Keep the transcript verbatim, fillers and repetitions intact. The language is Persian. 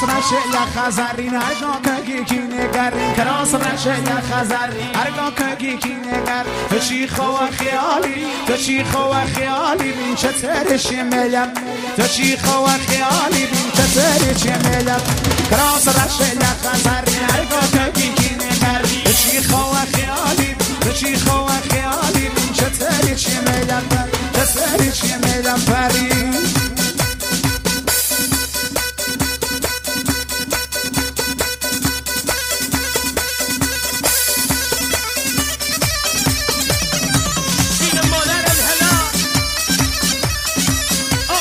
کراس رشه یا خزری نگاه که کی نگرین کراس رشه یا خزری هرگاه که کی نگر تو چی خوا خیالی تو چی خوا خیالی بین چه ترش ملم تو چی خوا خیالی بین چه ترش ملم کراس رشه یا خزری هرگاه که کی نگر تو چی خوا خیالی تو چی خوا خیالی بین چه ترش ملم چه ترش ملم پری